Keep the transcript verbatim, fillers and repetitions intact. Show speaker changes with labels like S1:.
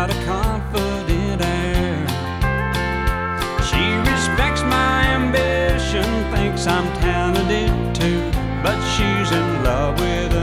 S1: got a confident air. She respects my ambition, thinks I'm talented too, but she's in love with